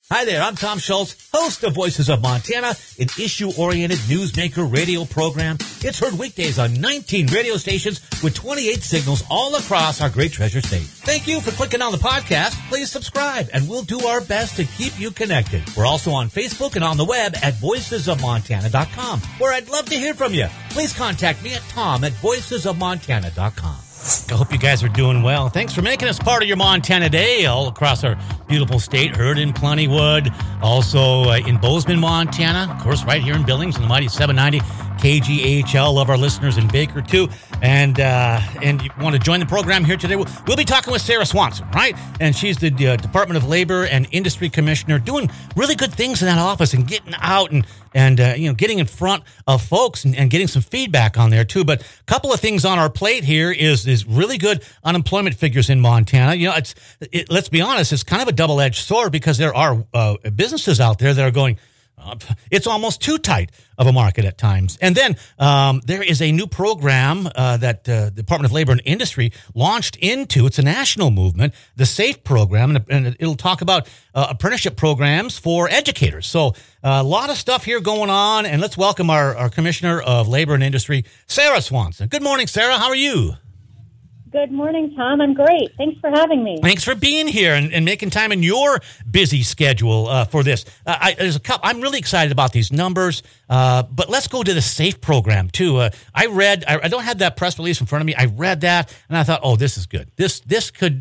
Hi there, I'm Tom Schultz, host of Voices of Montana, an issue-oriented newsmaker radio program. It's heard weekdays on 19 radio stations with 28 signals all across our great treasure state. Thank you for clicking on the podcast. Please subscribe, and we'll do our best to keep you connected. We're also on Facebook and on the web at voicesofmontana.com, where I'd love to hear from you. Please contact me at tom@voicesofmontana.com. I hope you guys are doing well. Thanks for making us part of your Montana Day all across our beautiful state. Heard in Plentywood, also in Bozeman, Montana. Of course, right here in Billings on the mighty 790 KGHL. Love our listeners in Baker, too. And you want to join the program here today? We'll be talking with Sarah Swanson, right? And she's the Department of Labor and Industry Commissioner, doing really good things in that office and getting out and getting in front of folks and getting some feedback on there, too. But a couple of things on our plate here is really good unemployment figures in Montana. Let's be honest, it's kind of a double-edged sword because there are businesses out there that are going, it's almost too tight of a market at times. And then there is a new program that the Department of Labor and Industry launched into. It's a national movement, the SAFE program, and it'll talk about apprenticeship programs for educators. So a lot of stuff here going on, and let's welcome our Commissioner of Labor and Industry, Sarah Swanson. Good morning, Sarah. How are you? Good morning, Tom. I'm great. Thanks for having me. Thanks for being here and making time in your busy schedule for this. I'm really excited about these numbers, but let's go to the SAFE program, too. I don't have that press release in front of me. I read that, and I thought, oh, this is good. This could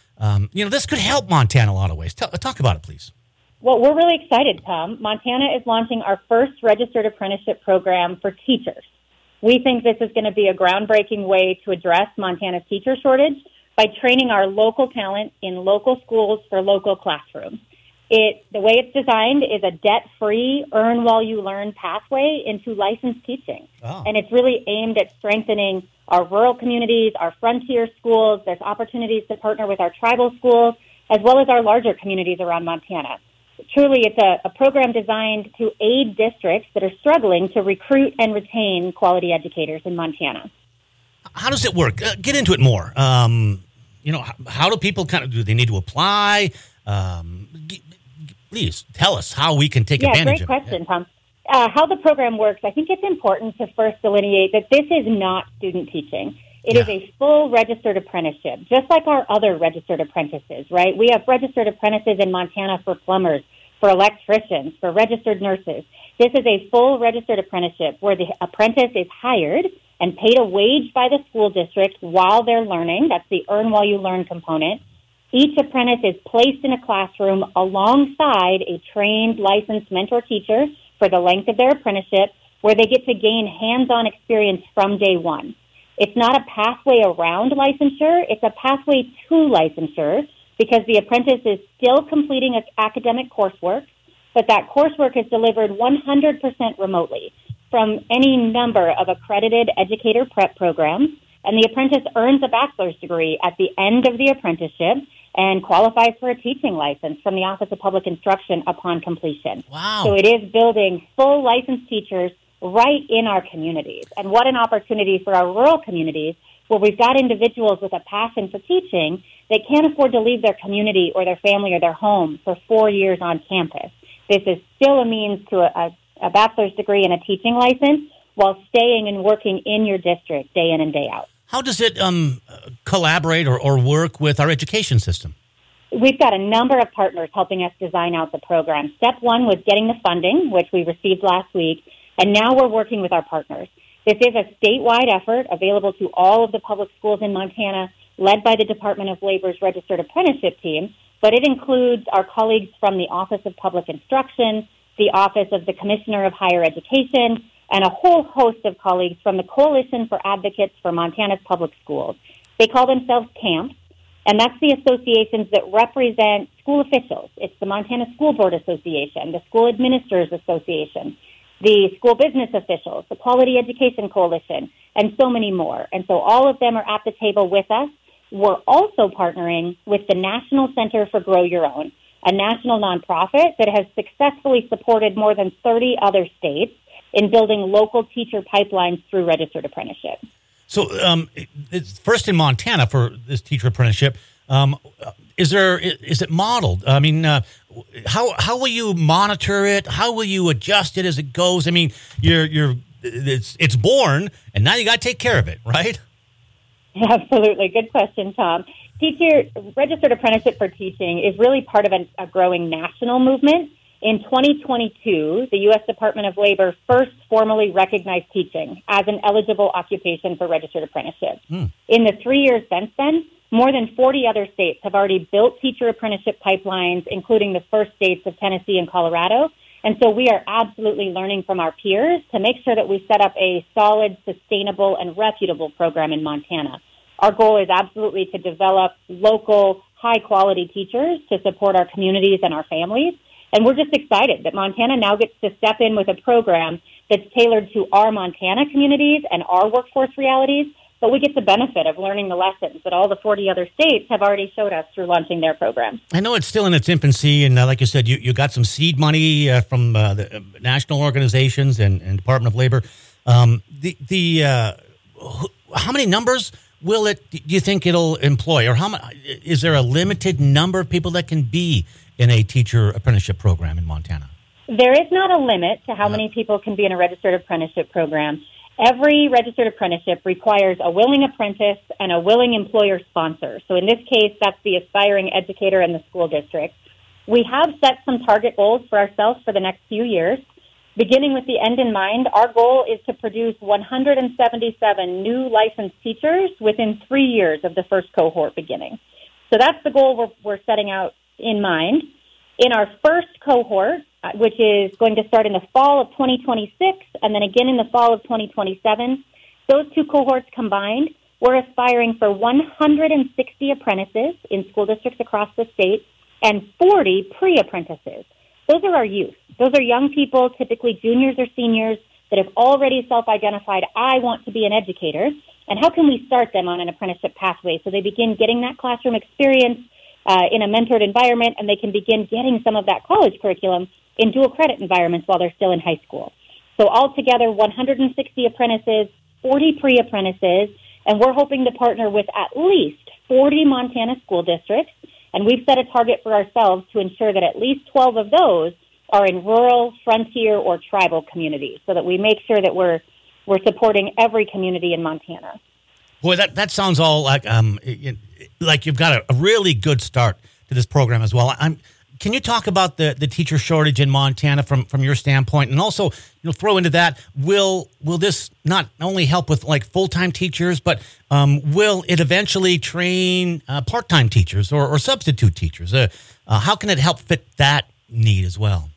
help Montana in a lot of ways. Talk about it, please. Well, we're really excited, Tom. Montana is launching our first registered apprenticeship program for teachers. We think this is going to be a groundbreaking way to address Montana's teacher shortage by training our local talent in local schools for local classrooms. The way it's designed is a debt-free, earn-while-you-learn pathway into licensed teaching. Oh. And it's really aimed at strengthening our rural communities, our frontier schools. There's opportunities to partner with our tribal schools, as well as our larger communities around Montana. Truly, it's a program designed to aid districts that are struggling to recruit and retain quality educators in Montana. How does it work? Get into it more. How do people do they need to apply? Please tell us how we can take advantage of it. Great question, Tom. How the program works, I think it's important to first delineate that this is not student teaching. It is a full registered apprenticeship, just like our other registered apprentices, right? We have registered apprentices in Montana for plumbers, for electricians, for registered nurses. This is a full registered apprenticeship where the apprentice is hired and paid a wage by the school district while they're learning. That's the earn while you learn component. Each apprentice is placed in a classroom alongside a trained licensed mentor teacher for the length of their apprenticeship, where they get to gain hands-on experience from day one. It's not a pathway around licensure. It's a pathway to licensure because the apprentice is still completing academic coursework, but that coursework is delivered 100% remotely from any number of accredited educator prep programs, and the apprentice earns a bachelor's degree at the end of the apprenticeship and qualifies for a teaching license from the Office of Public Instruction upon completion. Wow. So it is building full licensed teachers right in our communities. And what an opportunity for our rural communities where we've got individuals with a passion for teaching that can't afford to leave their community or their family or their home for 4 years on campus. This is still a means to a bachelor's degree and a teaching license while staying and working in your district day in and day out. How does it collaborate or work with our education system? We've got a number of partners helping us design out the program. Step one was getting the funding, which we received last week. And now we're working with our partners. This is a statewide effort available to all of the public schools in Montana, led by the Department of Labor's Registered Apprenticeship Team, but it includes our colleagues from the Office of Public Instruction, the Office of the Commissioner of Higher Education, and a whole host of colleagues from the Coalition for Advocates for Montana's Public Schools. They call themselves CAMPS, and that's the associations that represent school officials. It's the Montana School Board Association, the School Administrators Association, the school business officials, the Quality Education Coalition, and so many more. And so all of them are at the table with us. We're also partnering with the National Center for Grow Your Own, a national nonprofit that has successfully supported more than 30 other states in building local teacher pipelines through registered apprenticeship. So it's first in Montana for this teacher apprenticeship. Is it modeled? I mean, how will you monitor it? How will you adjust it as it goes? I mean, it's born, and now you got to take care of it, right? Absolutely. Good question, Tom. Registered apprenticeship for teaching is really part of a growing national movement. In 2022, the U.S. Department of Labor first formally recognized teaching as an eligible occupation for registered apprenticeship. In the 3 years since then, more than 40 other states have already built teacher apprenticeship pipelines, including the first states of Tennessee and Colorado. And so we are absolutely learning from our peers to make sure that we set up a solid, sustainable, and reputable program in Montana. Our goal is absolutely to develop local, high-quality teachers to support our communities and our families. And we're just excited that Montana now gets to step in with a program that's tailored to our Montana communities and our workforce realities, but we get the benefit of learning the lessons that all the 40 other states have already showed us through launching their programs. I know it's still in its infancy, and like you said, you got some seed money from the national organizations and Department of Labor. How many numbers do you think it'll employ, or is there a limited number of people that can be in a teacher apprenticeship program in Montana? There is not a limit to how many people can be in a registered apprenticeship program. Every registered apprenticeship requires a willing apprentice and a willing employer sponsor. So in this case, that's the aspiring educator and the school district. We have set some target goals for ourselves for the next few years. Beginning with the end in mind, our goal is to produce 177 new licensed teachers within 3 years of the first cohort beginning. So that's the goal we're setting out in mind. In our first cohort, which is going to start in the fall of 2026 and then again in the fall of 2027, those two cohorts combined, we're aspiring for 160 apprentices in school districts across the state and 40 pre-apprentices. Those are our youth. Those are young people, typically juniors or seniors, that have already self-identified, I want to be an educator, and how can we start them on an apprenticeship pathway so they begin getting that classroom experience in a mentored environment, and they can begin getting some of that college curriculum in dual credit environments while they're still in high school. So altogether, 160 apprentices, 40 pre-apprentices, and we're hoping to partner with at least 40 Montana school districts, and we've set a target for ourselves to ensure that at least 12 of those are in rural, frontier, or tribal communities, so that we make sure that we're supporting every community in Montana. Boy, that sounds all like you've got a really good start to this program as well. Can you talk about the teacher shortage in Montana from your standpoint, and also throw into that, will this not only help with like full-time teachers, but will it eventually train part-time teachers or substitute teachers? How can it help fit that need as well?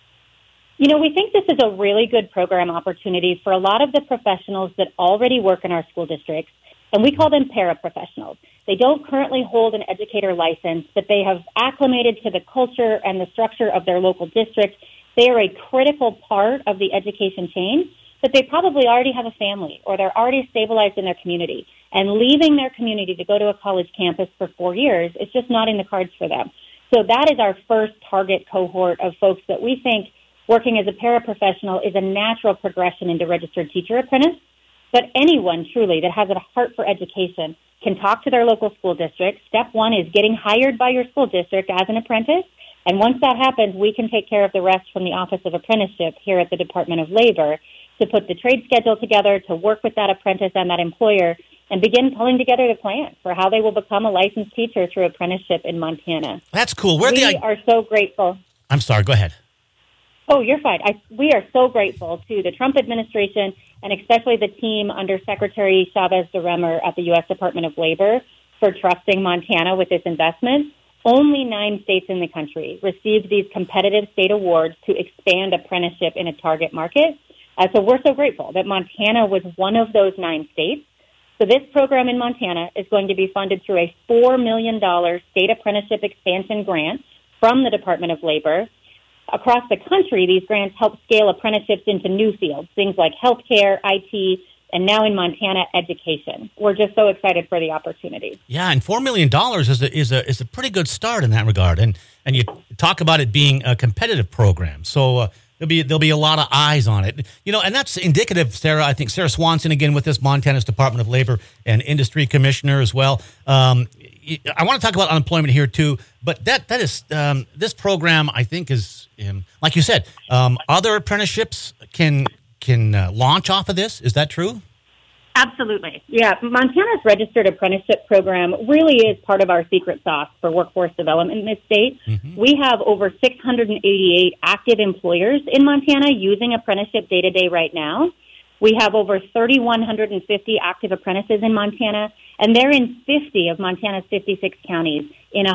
We think this is a really good program opportunity for a lot of the professionals that already work in our school districts, and we call them paraprofessionals. They don't currently hold an educator license, but they have acclimated to the culture and the structure of their local district. They are a critical part of the education chain, but they probably already have a family or they're already stabilized in their community. And leaving their community to go to a college campus for 4 years is just not in the cards for them. So that is our first target cohort of folks that we think working as a paraprofessional is a natural progression into registered teacher apprentice. But anyone truly that has a heart for education can talk to their local school district. Step one is getting hired by your school district as an apprentice. And once that happens, we can take care of the rest from the Office of Apprenticeship here at the Department of Labor to put the trade schedule together, to work with that apprentice and that employer, and begin pulling together the plan for how they will become a licensed teacher through apprenticeship in Montana. That's cool. We are so grateful. I'm sorry, go ahead. Oh, you're fine. We are so grateful to the Trump administration and especially the team under Secretary Chavez DeRemer at the U.S. Department of Labor for trusting Montana with this investment. Only 9 states in the country received these competitive state awards to expand apprenticeship in a target market. So we're so grateful that Montana was one of those 9 states. So this program in Montana is going to be funded through a $4 million state apprenticeship expansion grant from the Department of Labor. Across the country, these grants help scale apprenticeships into new fields, things like healthcare, IT, and now in Montana, education. We're just so excited for the opportunity. Yeah, and $4 million is a pretty good start in that regard. And you talk about it being a competitive program, so there'll be a lot of eyes on it. And that's indicative, Sarah. I think Sarah Swanson, again, with this Montana's Department of Labor and Industry Commissioner as well. I want to talk about unemployment here too, but that is this program I think is like you said, other apprenticeships can launch off of this. Is that true? Absolutely. Yeah. Montana's registered apprenticeship program really is part of our secret sauce for workforce development in this state. Mm-hmm. We have over 688 active employers in Montana using apprenticeship day-to-day right now. We have over 3,150 active apprentices in Montana, and they're in 50 of Montana's 56 counties in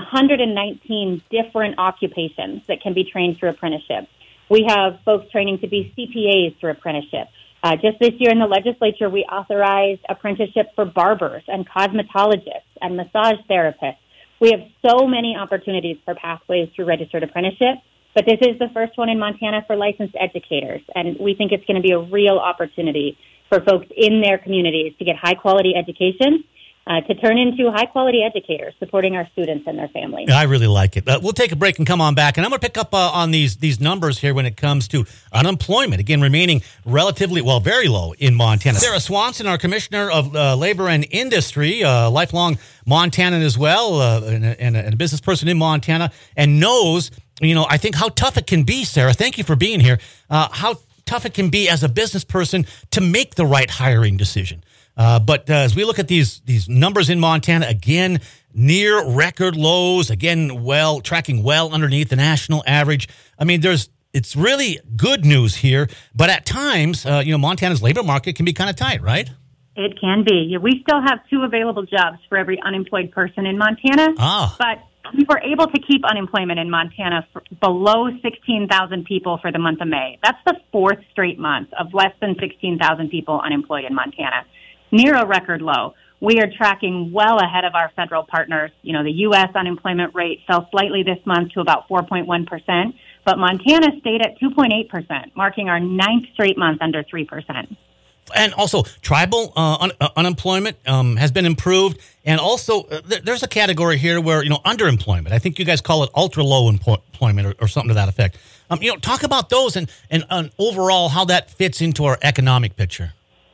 119 different occupations that can be trained through apprenticeship. We have folks training to be CPAs through apprenticeship. Just this year in the legislature, we authorized apprenticeship for barbers and cosmetologists and massage therapists. We have so many opportunities for pathways through registered apprenticeship, but this is the first one in Montana for licensed educators, and we think it's going to be a real opportunity for folks in their communities to get high-quality education, to turn into high-quality educators supporting our students and their families. I really like it. We'll take a break and come on back, and I'm going to pick up on these numbers here when it comes to unemployment, again, remaining relatively, very low in Montana. Sarah Swanson, our Commissioner of Labor and Industry, lifelong Montanan as well, and a business person in Montana, and knows, I think how tough it can be, Sarah. Thank you for being here. How tough it can be as a business person to make the right hiring decision. But as we look at these numbers in Montana, again, near record lows, again, tracking well underneath the national average. I mean, it's really good news here, but at times, Montana's labor market can be kind of tight, right? It can be. We still have 2 available jobs for every unemployed person in Montana, but we were able to keep unemployment in Montana below 16,000 people for the month of May. That's the 4th straight month of less than 16,000 people unemployed in Montana. Near a record low. We are tracking well ahead of our federal partners. The U.S. unemployment rate fell slightly this month to about 4.1%, but Montana stayed at 2.8%, marking our 9th straight month under 3%. And also, tribal unemployment has been improved. And also, there's a category here where, underemployment. I think you guys call it ultra-low employment or something to that effect. Talk about those and overall how that fits into our economic picture.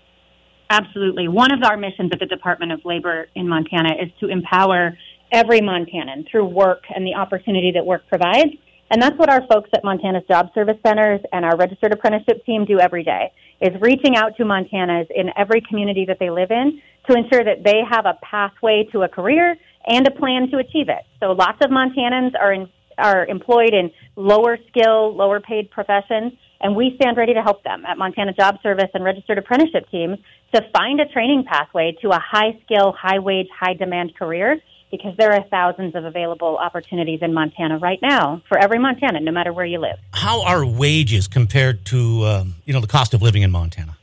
Absolutely. One of our missions at the Department of Labor in Montana is to empower every Montanan through work and the opportunity that work provides. And that's what our folks at Montana's Job Service Centers and our registered apprenticeship team do every day, is reaching out to Montanans in every community that they live in to ensure that they have a pathway to a career and a plan to achieve it. So lots of Montanans are employed in lower skill, lower paid professions, and we stand ready to help them at Montana Job Service and registered apprenticeship teams to find a training pathway to a high-skill, high-wage, high-demand career, because there are thousands of available opportunities in Montana right now for every Montanan, no matter where you live. How are wages compared to, the cost of living in Montana?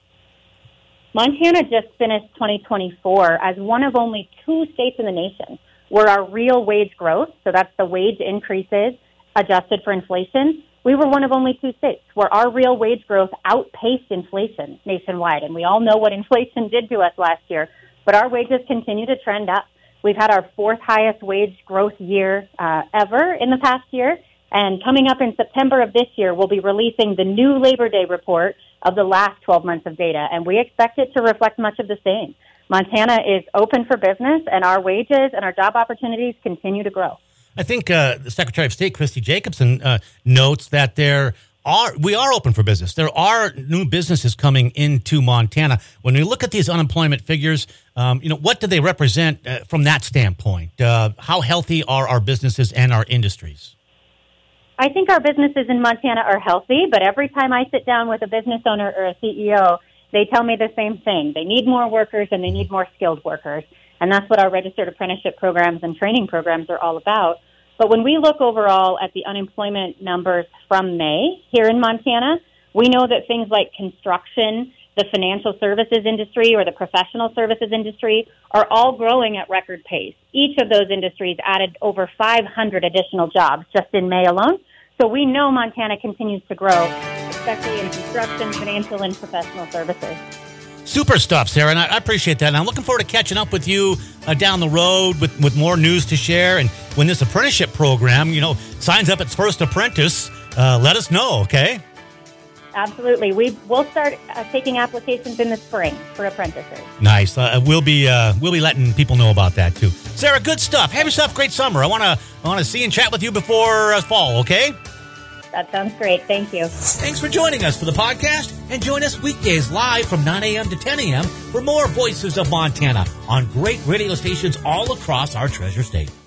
Montana just finished 2024 as one of only 2 states in the nation where our real wage growth, so that's the wage increases adjusted for inflation, we were one of only 2 states where our real wage growth outpaced inflation nationwide. And we all know what inflation did to us last year, but our wages continue to trend up. We've had our 4th highest wage growth year ever in the past year. And coming up in September of this year, we'll be releasing the new Labor Day report of the last 12 months of data. And we expect it to reflect much of the same. Montana is open for business, and our wages and our job opportunities continue to grow. I think the Secretary of State, Christy Jacobson, notes that we are open for business. There are new businesses coming into Montana. When we look at these unemployment figures, what do they represent from that standpoint? How healthy are our businesses and our industries? I think our businesses in Montana are healthy, but every time I sit down with a business owner or a CEO, they tell me the same thing. They need more workers and they need more skilled workers. And that's what our registered apprenticeship programs and training programs are all about. But when we look overall at the unemployment numbers from May here in Montana, we know that things like construction, the financial services industry, or the professional services industry are all growing at record pace. Each of those industries added over 500 additional jobs just in May alone. So we know Montana continues to grow, especially in construction, financial, and professional services. Super stuff, Sarah, and I appreciate that. And I'm looking forward to catching up with you down the road with more news to share. And when this apprenticeship program, signs up its first apprentice, let us know, okay? Absolutely. We'll start taking applications in the spring for apprentices. Nice. We'll be letting people know about that too. Sarah, good stuff. Have yourself a great summer. I want to see and chat with you before fall, okay? That sounds great. Thank you. Thanks for joining us for the podcast, and join us weekdays live from 9 a.m. to 10 a.m. for more Voices of Montana on great radio stations all across our treasure state.